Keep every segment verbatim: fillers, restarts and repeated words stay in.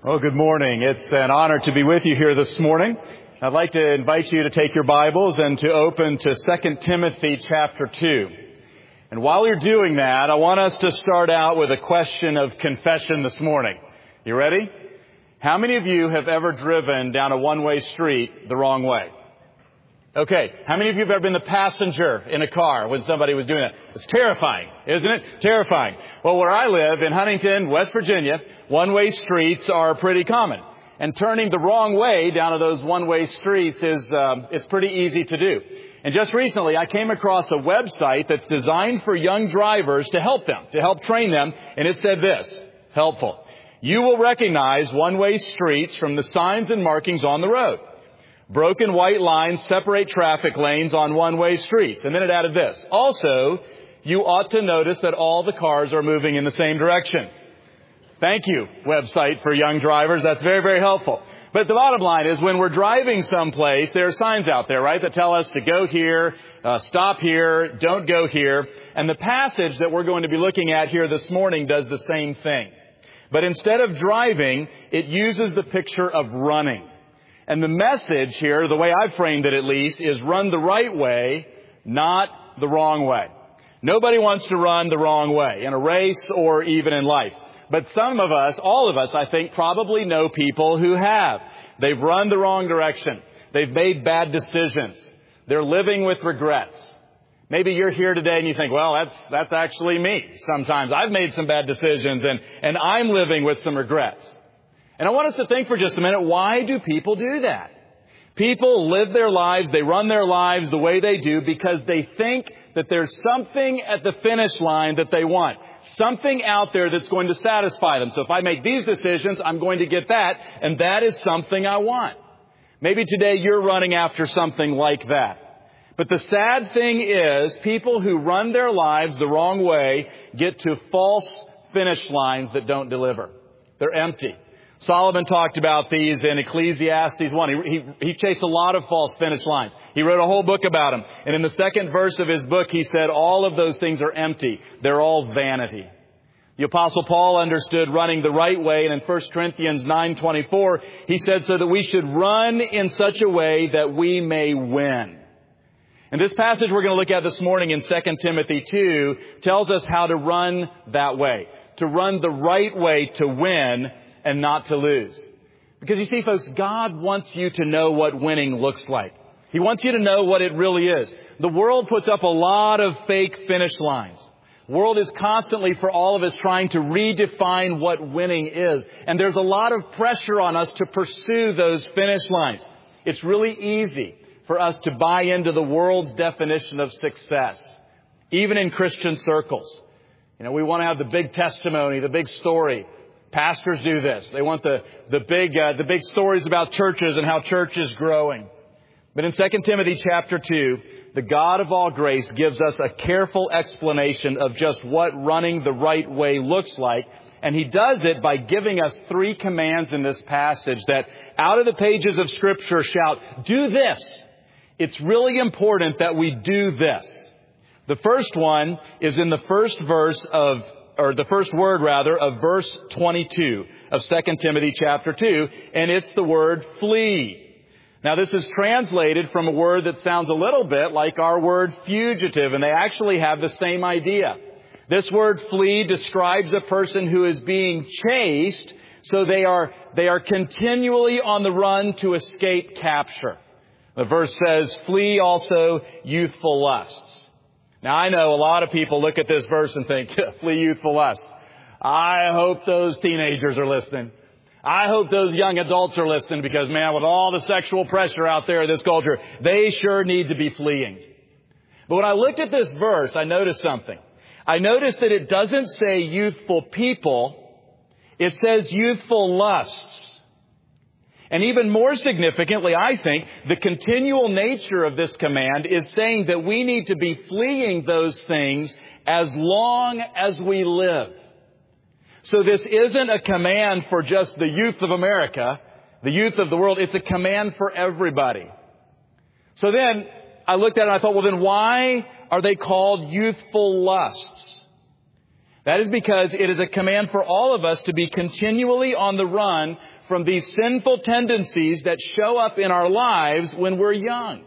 Well, good morning. It's an honor to be with you here this morning. I'd like to invite you to take your Bibles and to open to Second Timothy chapter two. And while you're doing that, I want us to start out with a question of confession this morning. You ready? How many of you have ever driven down a one-way street the wrong way? Okay. How many of you have ever been the passenger in a car when somebody was doing that? It's terrifying, isn't it? Terrifying. Well, where I live in Huntington, West Virginia, one-way streets are pretty common. And turning the wrong way down to those one-way streets is, um, it's pretty easy to do. And just recently, I came across a website that's designed for young drivers to help them, to help train them. And it said this, helpful. You will recognize one-way streets from the signs and markings on the road. Broken white lines separate traffic lanes on one-way streets. And then it added this. Also, you ought to notice that all the cars are moving in the same direction. Thank you, website for young drivers. That's very, very helpful. But the bottom line is when we're driving someplace, there are signs out there, right, that tell us to go here, uh, stop here, don't go here. And the passage that we're going to be looking at here this morning does the same thing. But instead of driving, it uses the picture of running. And the message here, the way I've framed it at least, is run the right way, not the wrong way. Nobody wants to run the wrong way in a race or even in life. But some of us, all of us, I think, probably know people who have. They've run the wrong direction. They've made bad decisions. They're living with regrets. Maybe you're here today and you think, well, that's that's actually me. Sometimes I've made some bad decisions and, and I'm living with some regrets. And I want us to think for just a minute, why do people do that? People live their lives, they run their lives the way they do because they think that there's something at the finish line that they want. Something out there that's going to satisfy them. So if I make these decisions, I'm going to get that, and that is something I want. Maybe today you're running after something like that. But the sad thing is, people who run their lives the wrong way get to false finish lines that don't deliver. They're empty. Solomon talked about these in Ecclesiastes one. He, he, he chased a lot of false finish lines. He wrote a whole book about them. And in the second verse of his book, he said all of those things are empty. They're all vanity. The Apostle Paul understood running the right way. And in First Corinthians nine twenty-four, he said so that we should run in such a way that we may win. And this passage we're going to look at this morning in Second Timothy two tells us how to run that way. To run the right way to win and not to lose. Because you see, folks, God wants you to know what winning looks like. He wants you to know what it really is. The world puts up a lot of fake finish lines. The world is constantly, for all of us, trying to redefine what winning is. And there's a lot of pressure on us to pursue those finish lines. It's really easy for us to buy into the world's definition of success, even in Christian circles. You know, we want to have the big testimony, the big story. Pastors do this. They want the, the big, uh, the big stories about churches and how church is growing. But in Second Timothy chapter two, the God of all grace gives us a careful explanation of just what running the right way looks like. And he does it by giving us three commands in this passage that out of the pages of Scripture shout, do this. It's really important that we do this. The first one is in the first verse of or the first word, rather, of verse twenty-two of Second Timothy chapter two, and it's the word flee. Now, this is translated from a word that sounds a little bit like our word fugitive, and they actually have the same idea. This word flee describes a person who is being chased, so they are, they are continually on the run to escape capture. The verse says, flee also youthful lusts. Now, I know a lot of people look at this verse and think, flee youthful lusts. I hope those teenagers are listening. I hope those young adults are listening because, man, with all the sexual pressure out there in this culture, they sure need to be fleeing. But when I looked at this verse, I noticed something. I noticed that it doesn't say youthful people. It says youthful lusts. And even more significantly, I think, the continual nature of this command is saying that we need to be fleeing those things as long as we live. So this isn't a command for just the youth of America, the youth of the world. It's a command for everybody. So then I looked at it and I thought, well, then why are they called youthful lusts? That is because it is a command for all of us to be continually on the run from these sinful tendencies that show up in our lives when we're young.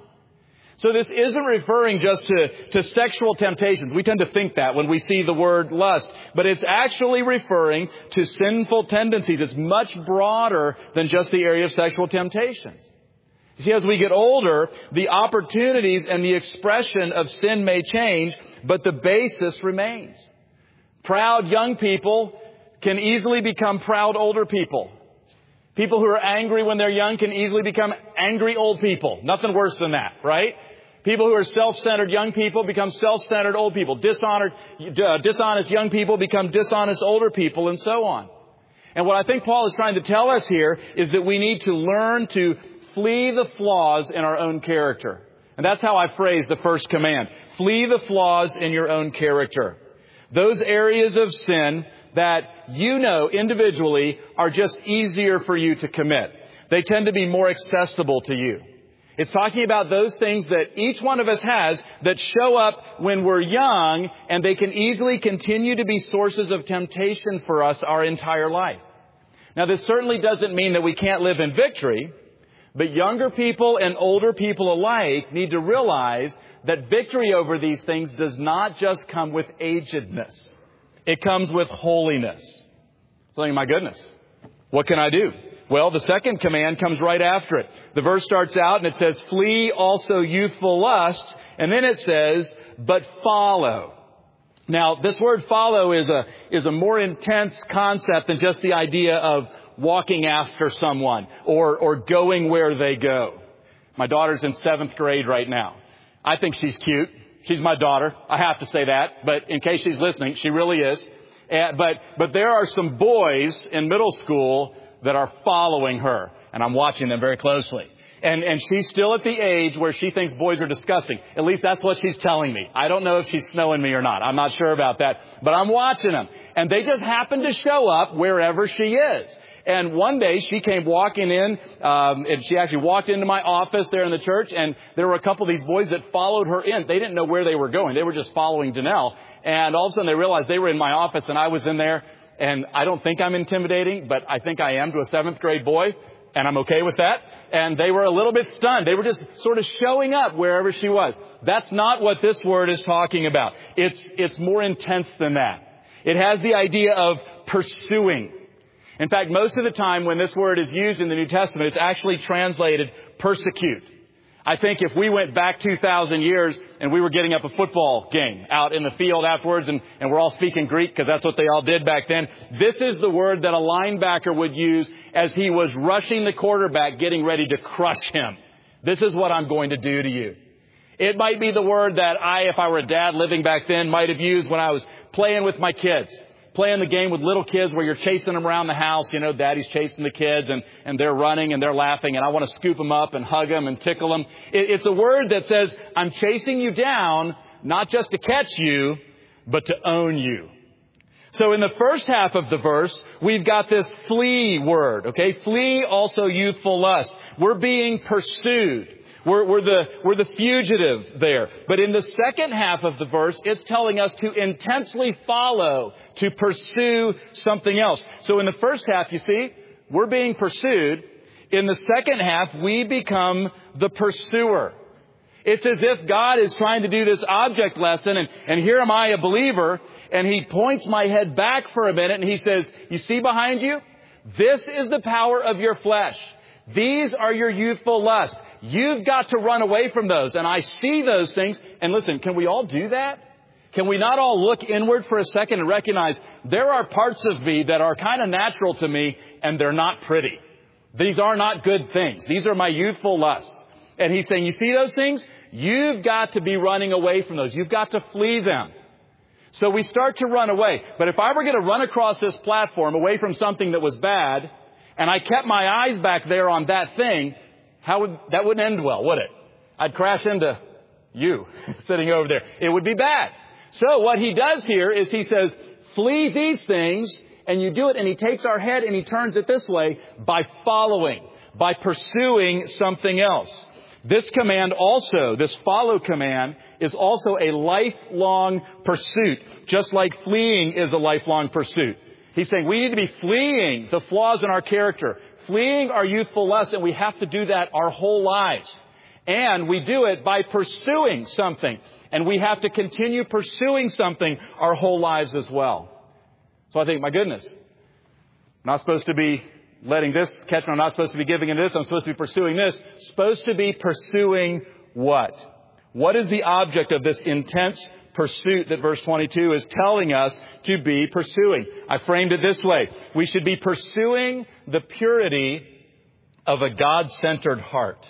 So this isn't referring just to, to sexual temptations. We tend to think that when we see the word lust. But it's actually referring to sinful tendencies. It's much broader than just the area of sexual temptations. You see, as we get older, the opportunities and the expression of sin may change, but the basis remains. Proud young people can easily become proud older people. People who are angry when they're young can easily become angry old people. Nothing worse than that, right? People who are self-centered young people become self-centered old people. Dishonored, uh, dishonest young people become dishonest older people, and so on. And what I think Paul is trying to tell us here is that we need to learn to flee the flaws in our own character. And that's how I phrase the first command. Flee the flaws in your own character. Those areas of sin that you know individually are just easier for you to commit. They tend to be more accessible to you. It's talking about those things that each one of us has that show up when we're young, and they can easily continue to be sources of temptation for us our entire life. Now, this certainly doesn't mean that we can't live in victory, but younger people and older people alike need to realize that victory over these things does not just come with agedness. It comes with holiness. So, my goodness, what can I do? Well, the second command comes right after it. The verse starts out and it says, flee also youthful lusts. And then it says, but follow. Now, this word follow is a, is a more intense concept than just the idea of walking after someone or, or going where they go. My daughter's in seventh grade right now. I think she's cute. She's my daughter. I have to say that. But in case she's listening, she really is. Uh, but, but there are some boys in middle school that are following her, and I'm watching them very closely. And, and she's still at the age where she thinks boys are disgusting. At least that's what she's telling me. I don't know if she's snowing me or not. I'm not sure about that. But I'm watching them. And they just happen to show up wherever she is. And one day she came walking in, um, and she actually walked into my office there in the church, and there were a couple of these boys that followed her in. They didn't know where they were going. They were just following Danelle. And all of a sudden they realized they were in my office and I was in there. And I don't think I'm intimidating, but I think I am to a seventh grade boy, and I'm okay with that. And they were a little bit stunned. They were just sort of showing up wherever she was. That's not what this word is talking about. It's, it's more intense than that. It has the idea of pursuing. In fact, most of the time when this word is used in the New Testament, it's actually translated persecute. I think if we went back two thousand years and we were getting up a football game out in the field afterwards and, and we're all speaking Greek because that's what they all did back then, this is the word that a linebacker would use as he was rushing the quarterback, getting ready to crush him. This is what I'm going to do to you. It might be the word that I, if I were a dad living back then, might have used when I was playing with my kids. Playing the game with little kids where you're chasing them around the house. You know, daddy's chasing the kids and, and they're running and they're laughing and I want to scoop them up and hug them and tickle them. It, it's a word that says, I'm chasing you down, not just to catch you, but to own you. So in the first half of the verse, we've got this flee word, okay? Flee also youthful lust. We're being pursued. We're, we're the, we're the fugitive there. But in the second half of the verse, it's telling us to intensely follow, to pursue something else. So in the first half, you see, we're being pursued. In the second half, we become the pursuer. It's as if God is trying to do this object lesson, and, and here am I, a believer, and He points my head back for a minute, and He says, you see behind you? This is the power of your flesh. These are your youthful lusts. You've got to run away from those. And I see those things. And listen, can we all do that? Can we not all look inward for a second and recognize there are parts of me that are kind of natural to me and they're not pretty. These are not good things. These are my youthful lusts. And He's saying, you see those things? You've got to be running away from those. You've got to flee them. So we start to run away. But if I were going to run across this platform away from something that was bad, and I kept my eyes back there on that thing, how would, that wouldn't end well, would it? I'd crash into you sitting over there. It would be bad. So what He does here is He says, flee these things, and you do it, and He takes our head and He turns it this way by following, by pursuing something else. This command also, this follow command, is also a lifelong pursuit, just like fleeing is a lifelong pursuit. He's saying we need to be fleeing the flaws in our character, fleeing our youthful lust, and we have to do that our whole lives. And we do it by pursuing something. And we have to continue pursuing something our whole lives as well. So I think, my goodness, I'm not supposed to be letting this catch me. I'm not supposed to be giving into this. I'm supposed to be pursuing this. Supposed to be pursuing what? What is the object of this intense pursuit that verse twenty-two is telling us to be pursuing? I framed it this way. We should be pursuing the purity of a God-centered heart.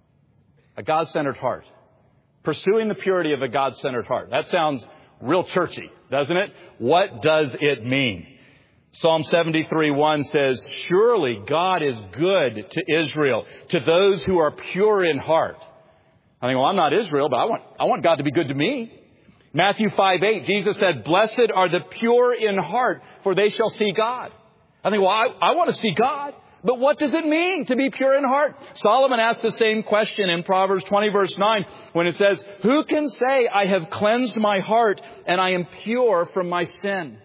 A God-centered heart. Pursuing the purity of a God-centered heart. That sounds real churchy, doesn't it? What does it mean? Psalm seventy-three one says, surely God is good to Israel, to those who are pure in heart. I think, well, I'm not Israel, but I want, I want God to be good to me. Matthew five eight, Jesus said, blessed are the pure in heart, for they shall see God. I think, well, I, I want to see God. But what does it mean to be pure in heart? Solomon asked the same question in Proverbs twenty verse nine when it says, who can say I have cleansed my heart and I am pure from my sin?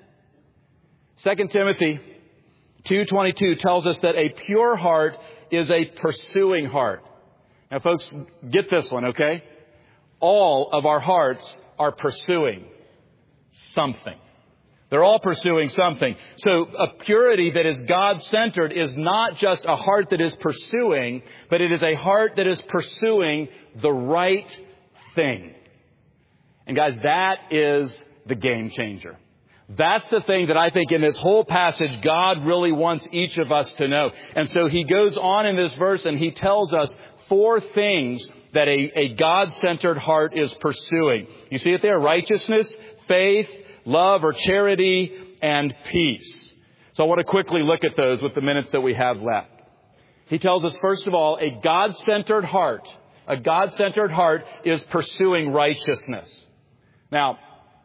Second Timothy two twenty-two tells us that a pure heart is a pursuing heart. Now, folks, get this one, okay? All of our hearts are pursuing something. They're all pursuing something. So a purity that is God-centered is not just a heart that is pursuing, but it is a heart that is pursuing the right thing. And guys, that is the game changer. That's the thing that I think in this whole passage, God really wants each of us to know. And so he goes on in this verse and he tells us four things that a, a God-centered heart is pursuing. You see it there? Righteousness, faith, love or charity, and peace. So I want to quickly look at those with the minutes that we have left. He tells us, first of all, a God-centered heart, a God-centered heart is pursuing righteousness. Now,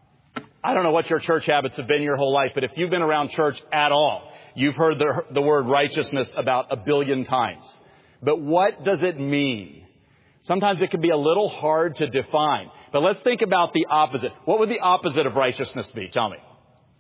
I don't know what your church habits have been your whole life, but if you've been around church at all, you've heard the, the word righteousness about a billion times. But what does it mean? Sometimes it can be a little hard to define. But let's think about the opposite. What would the opposite of righteousness be? Tell me.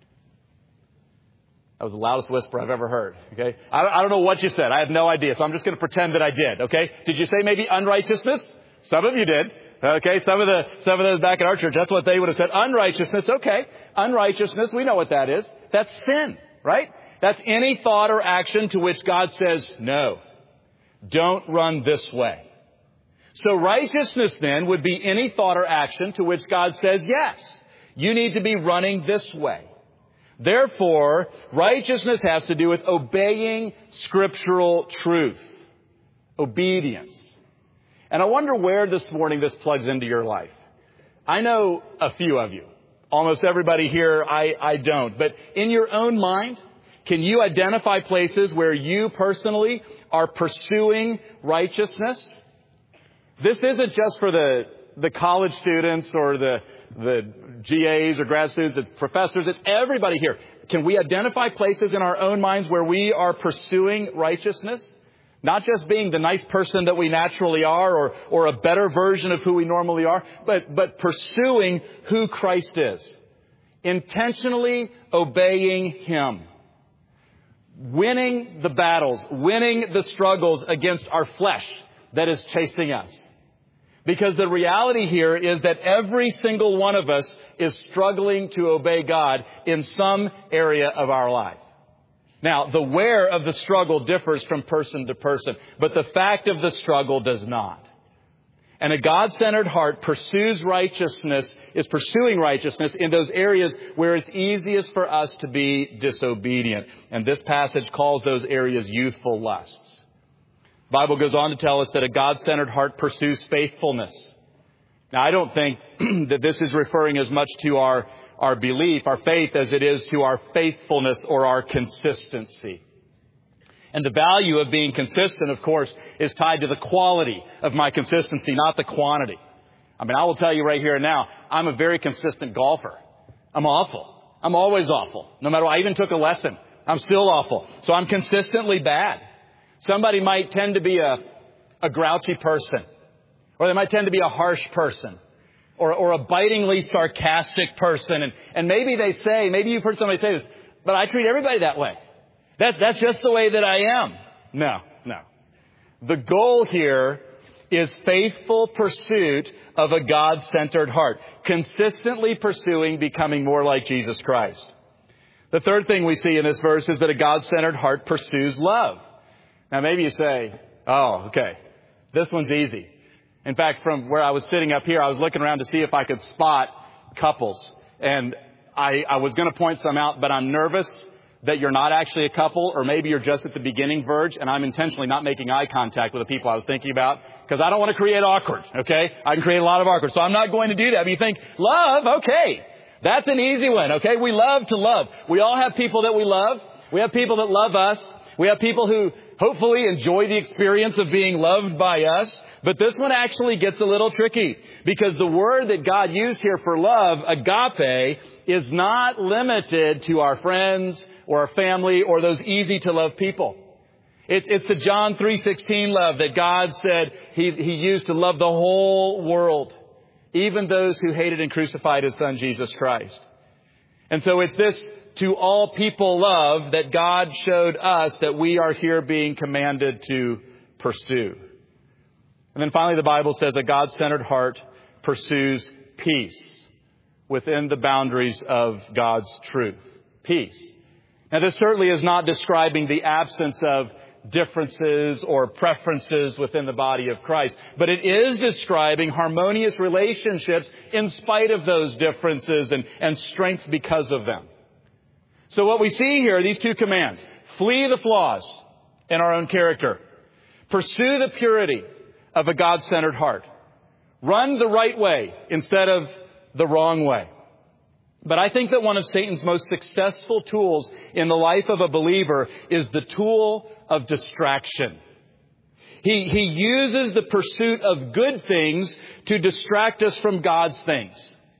That was the loudest whisper I've ever heard. Okay, I, I don't know what you said. I have no idea. So I'm just going to pretend that I did. Okay, did you say maybe unrighteousness? Some of you did. Okay, some of the some of those back at our church, that's what they would have said. Unrighteousness. Okay, unrighteousness. We know what that is. That's sin, right? That's any thought or action to which God says no. Don't run this way. So righteousness then would be any thought or action to which God says, yes, you need to be running this way. Therefore, righteousness has to do with obeying scriptural truth, obedience. And I wonder where this morning this plugs into your life. I know a few of you. Almost everybody here, I, I don't. But in your own mind, can you identify places where you personally are pursuing righteousness? This isn't just for the, the college students or the, the G As or grad students. It's professors. It's everybody here. Can we identify places in our own minds where we are pursuing righteousness? Not just being the nice person that we naturally are or, or a better version of who we normally are, but, but pursuing who Christ is. Intentionally obeying Him. Winning the battles, winning the struggles against our flesh that is chasing us. Because the reality here is that every single one of us is struggling to obey God in some area of our life. Now, the where of the struggle differs from person to person, but the fact of the struggle does not. And a God-centered heart pursues righteousness, is pursuing righteousness in those areas where it's easiest for us to be disobedient. And this passage calls those areas youthful lusts. The Bible goes on to tell us that a God-centered heart pursues faithfulness. Now, I don't think that this is referring as much to our, our belief, our faith, as it is to our faithfulness or our consistency. And the value of being consistent, of course, is tied to the quality of my consistency, not the quantity. I mean, I will tell you right here and now, I'm a very consistent golfer. I'm awful. I'm always awful. No matter what, I even took a lesson. I'm still awful. So I'm consistently bad. Somebody might tend to be a, a grouchy person, or they might tend to be a harsh person, or, or a bitingly sarcastic person. And, and maybe they say, maybe you've heard somebody say this, but I treat everybody that way. That, that's just the way that I am. no, no. The goal here is faithful pursuit of a God-centered heart, consistently pursuing becoming more like Jesus Christ. The third thing we see in this verse is that a God-centered heart pursues love. Now maybe you say, oh, okay, this one's easy. In fact, from where I was sitting up here, I was looking around to see if I could spot couples. And I, I was going to point some out, but I'm nervous that you're not actually a couple, or maybe you're just at the beginning verge, and I'm intentionally not making eye contact with the people I was thinking about, because I don't want to create awkward, okay? I can create a lot of awkward, so I'm not going to do that. But you think, love, okay, that's an easy one, okay? We love to love. We all have people that we love. We have people that love us. We have people who hopefully enjoy the experience of being loved by us. But this one actually gets a little tricky, because the word that God used here for love, agape, is not limited to our friends or our family or those easy to love people. It's, it's the John three sixteen love that God said he, he used to love the whole world, even those who hated and crucified His Son, Jesus Christ. And so it's this to all people love that God showed us that we are here being commanded to pursue. And then finally, the Bible says a God-centered heart pursues peace within the boundaries of God's truth. Peace. Now, this certainly is not describing the absence of differences or preferences within the body of Christ, but it is describing harmonious relationships in spite of those differences and, and strength because of them. So what we see here are these two commands. Flee the flaws in our own character. Pursue the purity of a God-centered heart. Run the right way instead of the wrong way. But I think that one of Satan's most successful tools in the life of a believer is the tool of distraction. He, he uses the pursuit of good things to distract us from God's things.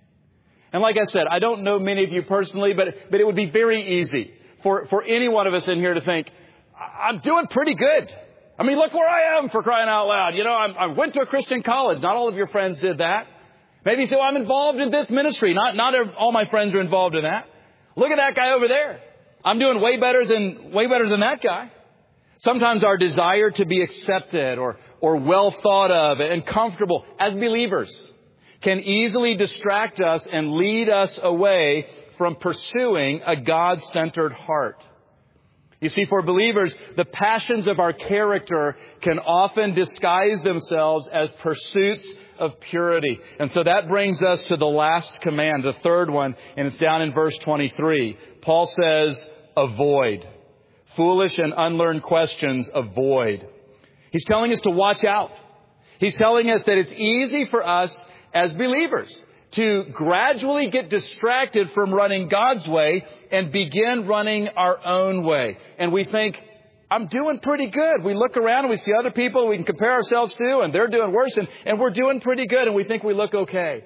And like I said, I don't know many of you personally, but, but it would be very easy for, for any one of us in here to think, I'm doing pretty good. I mean, look where I am, for crying out loud. You know, I'm, I went to a Christian college. Not all of your friends did that. Maybe you say, well, I'm involved in this ministry. Not, not all my friends are involved in that. Look at that guy over there. I'm doing way better than, way better than that guy. Sometimes our desire to be accepted or, or well thought of and comfortable as believers can easily distract us and lead us away from pursuing a God-centered heart. You see, for believers, the passions of our character can often disguise themselves as pursuits of purity. And so that brings us to the last command, the third one, and it's down in verse twenty-three. Paul says, avoid. Foolish and unlearned questions, avoid. He's telling us to watch out. He's telling us that it's easy for us as believers to gradually get distracted from running God's way and begin running our own way. And we think, I'm doing pretty good. We look around and we see other people we can compare ourselves to, and they're doing worse, and, and we're doing pretty good, and we think we look okay.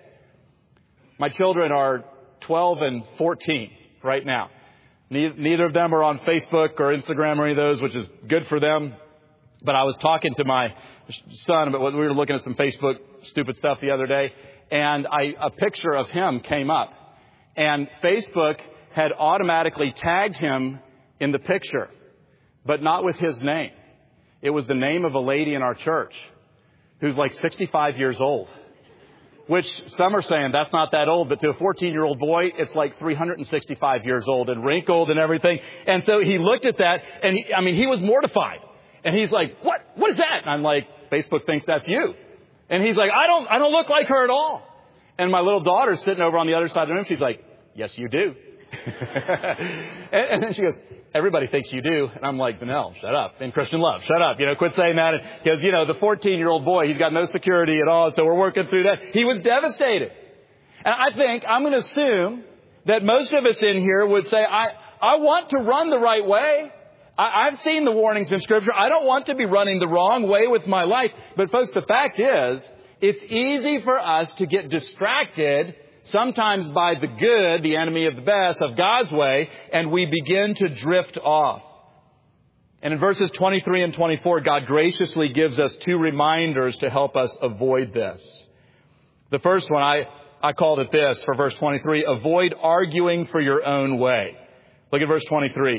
My children are twelve and fourteen right now. Neither of them are on Facebook or Instagram or any of those, which is good for them. But I was talking to my son about what we were looking at some Facebook stupid stuff the other day, and I, a picture of him came up, and Facebook had automatically tagged him in the picture, but not with his name. It was the name of a lady in our church who's like sixty-five years old, which some are saying that's not that old, but to a fourteen-year-old boy, it's like three hundred sixty-five years old and wrinkled and everything. And so he looked at that, and he, I mean, he was mortified. And he's like, what? What is that? And I'm like, Facebook thinks that's you. And he's like, I don't, I don't look like her at all. And my little daughter's sitting over on the other side of the room. She's like, yes, you do. and, and then she goes, everybody thinks you do. And I'm like, Vanell, shut up. And Christian Love, shut up. You know, quit saying that. Because, you know, the fourteen-year-old boy, he's got no security at all. So we're working through that. He was devastated. And I think, I'm going to assume that most of us in here would say, I, I want to run the right way. I've seen the warnings in Scripture. I don't want to be running the wrong way with my life. But folks, the fact is, it's easy for us to get distracted, sometimes by the good, the enemy of the best, of God's way, and we begin to drift off. And in verses twenty-three and twenty-four, God graciously gives us two reminders to help us avoid this. The first one, I, I called it this for verse twenty-three, avoid arguing for your own way. Look at verse twenty-three.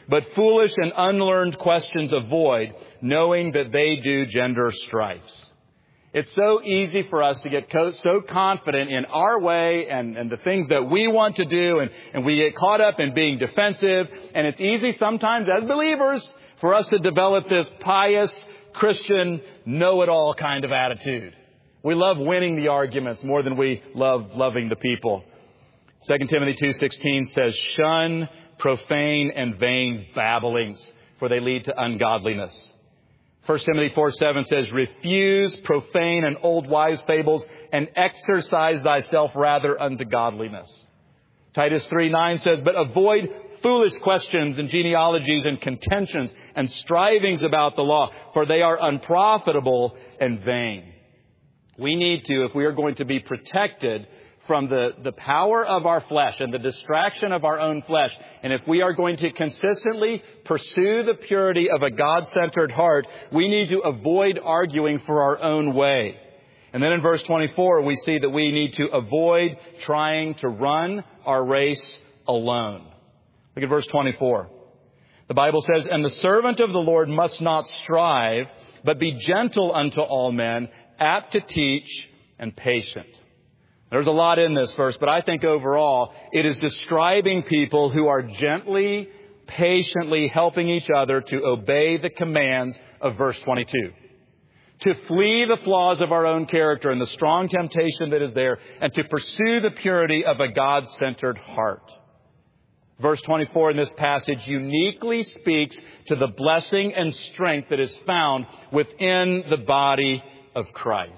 but foolish and unlearned questions avoid, knowing that they do gender strifes. It's so easy for us to get co- so confident in our way and, and the things that we want to do, and, and we get caught up in being defensive. And it's easy sometimes as believers for us to develop this pious, Christian, know-it-all kind of attitude. We love winning the arguments more than we love loving the people. Second Timothy two sixteen says, shun profane and vain babblings, for they lead to ungodliness. First Timothy four seven says, refuse profane and old wives' fables, and exercise thyself rather unto godliness. Titus three nine says, but avoid foolish questions and genealogies and contentions and strivings about the law, for they are unprofitable and vain. We need to, if we are going to be protected from the, the power of our flesh and the distraction of our own flesh, and if we are going to consistently pursue the purity of a God-centered heart, we need to avoid arguing for our own way. And then in verse twenty-four, we see that we need to avoid trying to run our race alone. Look at verse twenty-four. The Bible says, and the servant of the Lord must not strive, but be gentle unto all men, apt to teach, and patient. There's a lot in this verse, but I think overall it is describing people who are gently, patiently helping each other to obey the commands of verse twenty-two. To flee the flaws of our own character and the strong temptation that is there, and to pursue the purity of a God-centered heart. Verse twenty-four in this passage uniquely speaks to the blessing and strength that is found within the body of Christ.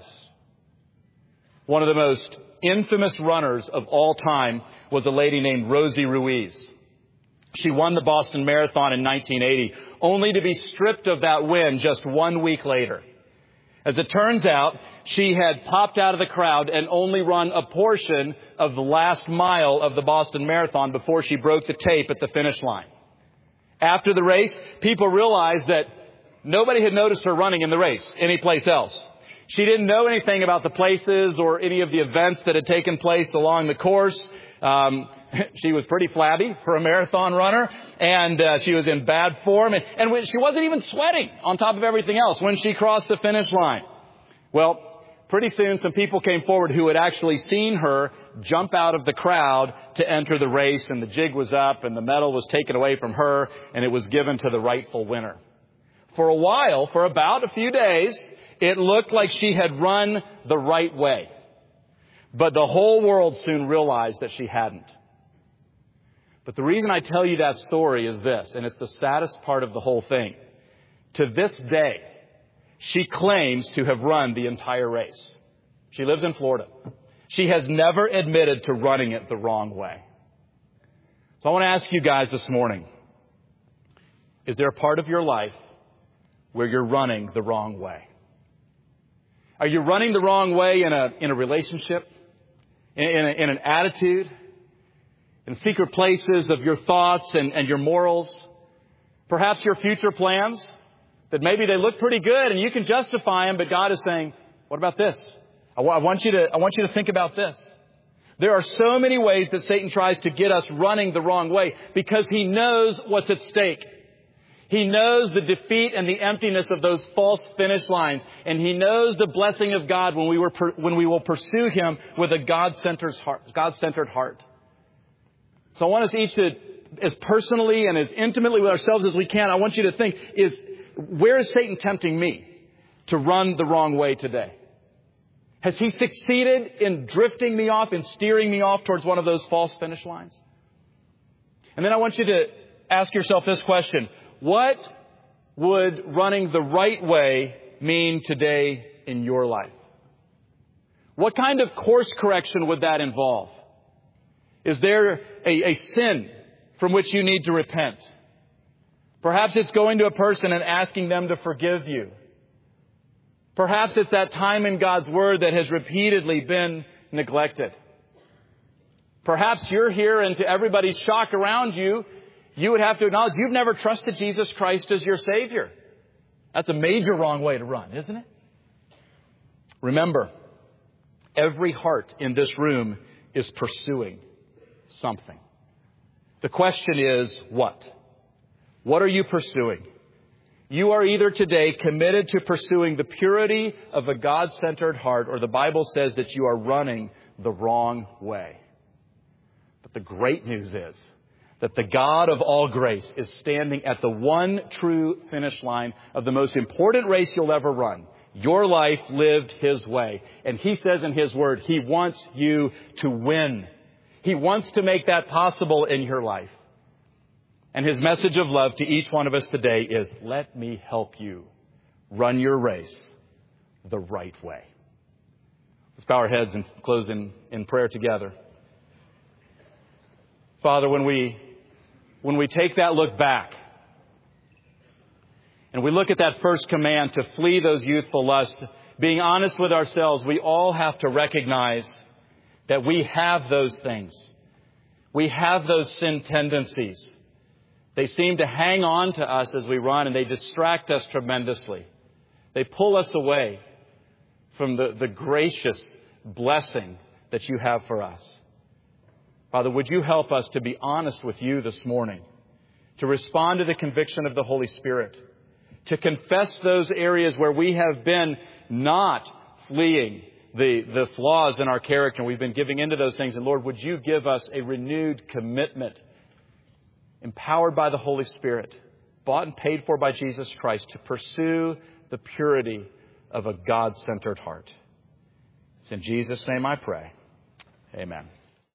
One of the most infamous runners of all time was a lady named Rosie Ruiz. She won the Boston Marathon in nineteen eighty, only to be stripped of that win just one week later. As it turns out, she had popped out of the crowd and only run a portion of the last mile of the Boston Marathon before she broke the tape at the finish line. After the race, people realized that nobody had noticed her running in the race anyplace else. She didn't know anything about the places or any of the events that had taken place along the course. Um, she was pretty flabby for a marathon runner, and uh, she was in bad form. And, and she wasn't even sweating on top of everything else when she crossed the finish line. Well, pretty soon some people came forward who had actually seen her jump out of the crowd to enter the race, and the jig was up and the medal was taken away from her, and it was given to the rightful winner. For a while, for about a few days, it looked like she had run the right way. But the whole world soon realized that she hadn't. But the reason I tell you that story is this, and it's the saddest part of the whole thing. To this day, she claims to have run the entire race. She lives in Florida. She has never admitted to running it the wrong way. So I want to ask you guys this morning, is there a part of your life where you're running the wrong way? Are you running the wrong way in a in a relationship, in, in, a, in an attitude, in secret places of your thoughts and, and your morals? Perhaps your future plans that maybe they look pretty good and you can justify them, but God is saying, what about this? I, w- I want you to I want you to think about this. There are so many ways that Satan tries to get us running the wrong way because he knows what's at stake. He knows the defeat and the emptiness of those false finish lines. And he knows the blessing of God when we were per, when we will pursue him with a God-centered heart, God-centered heart. So I want us each to, as personally and as intimately with ourselves as we can, I want you to think, is where is Satan tempting me to run the wrong way today? Has he succeeded in drifting me off, in steering me off towards one of those false finish lines? And then I want you to ask yourself this question. What would running the right way mean today in your life? What kind of course correction would that involve? Is there a, a sin from which you need to repent? Perhaps it's going to a person and asking them to forgive you. Perhaps it's that time in God's Word that has repeatedly been neglected. Perhaps you're here and to everybody's shock around you, you would have to acknowledge you've never trusted Jesus Christ as your Savior. That's a major wrong way to run, isn't it? Remember, every heart in this room is pursuing something. The question is, what? What are you pursuing? You are either today committed to pursuing the purity of a God-centered heart, or the Bible says that you are running the wrong way. But the great news is that the God of all grace is standing at the one true finish line of the most important race you'll ever run. Your life lived His way. And He says in His Word, He wants you to win. He wants to make that possible in your life. And His message of love to each one of us today is, let me help you run your race the right way. Let's bow our heads and close in, in prayer together. Father, when we, when we take that look back, and we look at that first command to flee those youthful lusts, being honest with ourselves, we all have to recognize that we have those things. We have those sin tendencies. They seem to hang on to us as we run, and they distract us tremendously. They pull us away from the, the gracious blessing that you have for us. Father, would you help us to be honest with you this morning, to respond to the conviction of the Holy Spirit, to confess those areas where we have been not fleeing the, the flaws in our character. We've been giving into those things. And Lord, would you give us a renewed commitment, empowered by the Holy Spirit, bought and paid for by Jesus Christ, to pursue the purity of a God-centered heart. It's in Jesus' name I pray. Amen.